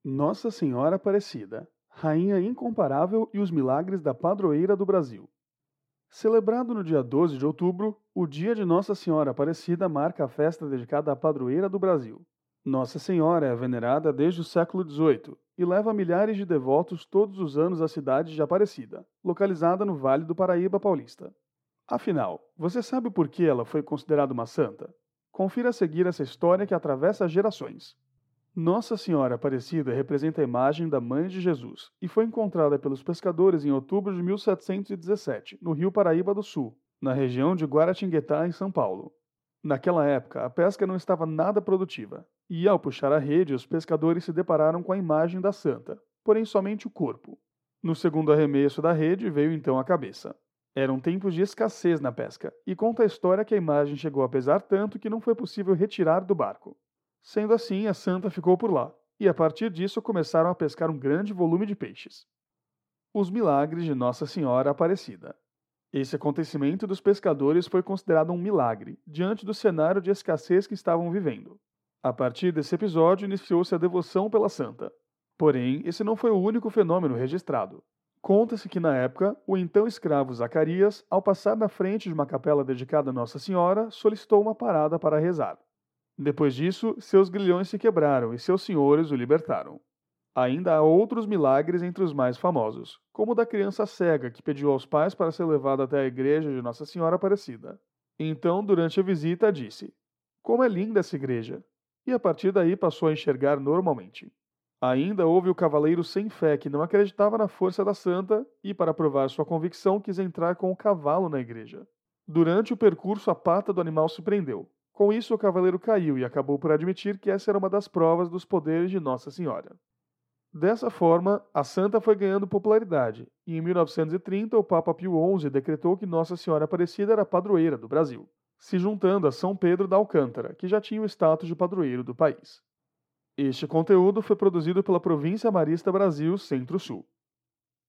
Nossa Senhora Aparecida, Rainha incomparável e os milagres da padroeira do Brasil. Celebrado no dia 12 de outubro, o Dia de Nossa Senhora Aparecida marca a festa dedicada à padroeira do Brasil. Nossa Senhora é venerada desde o século XVIII e leva milhares de devotos todos os anos à cidade de Aparecida, localizada no Vale do Paraíba Paulista. Afinal, você sabe por que ela foi considerada uma santa? Confira a seguir essa história que atravessa gerações. Nossa Senhora Aparecida representa a imagem da Mãe de Jesus e foi encontrada pelos pescadores em outubro de 1717, no Rio Paraíba do Sul, na região de Guaratinguetá, em São Paulo. Naquela época, a pesca não estava nada produtiva, e ao puxar a rede, os pescadores se depararam com a imagem da santa, porém somente o corpo. No segundo arremesso da rede veio então a cabeça. Eram tempos de escassez na pesca, e conta a história que a imagem chegou a pesar tanto que não foi possível retirar do barco. Sendo assim, a santa ficou por lá, e a partir disso começaram a pescar um grande volume de peixes. Os milagres de Nossa Senhora Aparecida. Esse acontecimento dos pescadores foi considerado um milagre, diante do cenário de escassez que estavam vivendo. A partir desse episódio, iniciou-se a devoção pela santa. Porém, esse não foi o único fenômeno registrado. Conta-se que na época, o então escravo Zacarias, ao passar na frente de uma capela dedicada a Nossa Senhora, solicitou uma parada para rezar. Depois disso, seus grilhões se quebraram e seus senhores o libertaram. Ainda há outros milagres entre os mais famosos, como o da criança cega que pediu aos pais para ser levada até a igreja de Nossa Senhora Aparecida. Então, durante a visita, disse: "Como é linda essa igreja!" E a partir daí passou a enxergar normalmente. Ainda houve o cavaleiro sem fé que não acreditava na força da santa e, para provar sua convicção, quis entrar com o cavalo na igreja. Durante o percurso, a pata do animal se prendeu. Com isso, o cavaleiro caiu e acabou por admitir que essa era uma das provas dos poderes de Nossa Senhora. Dessa forma, a santa foi ganhando popularidade, e em 1930 o Papa Pio XI decretou que Nossa Senhora Aparecida era padroeira do Brasil, se juntando a São Pedro da Alcântara, que já tinha o status de padroeiro do país. Este conteúdo foi produzido pela Província Marista Brasil Centro-Sul.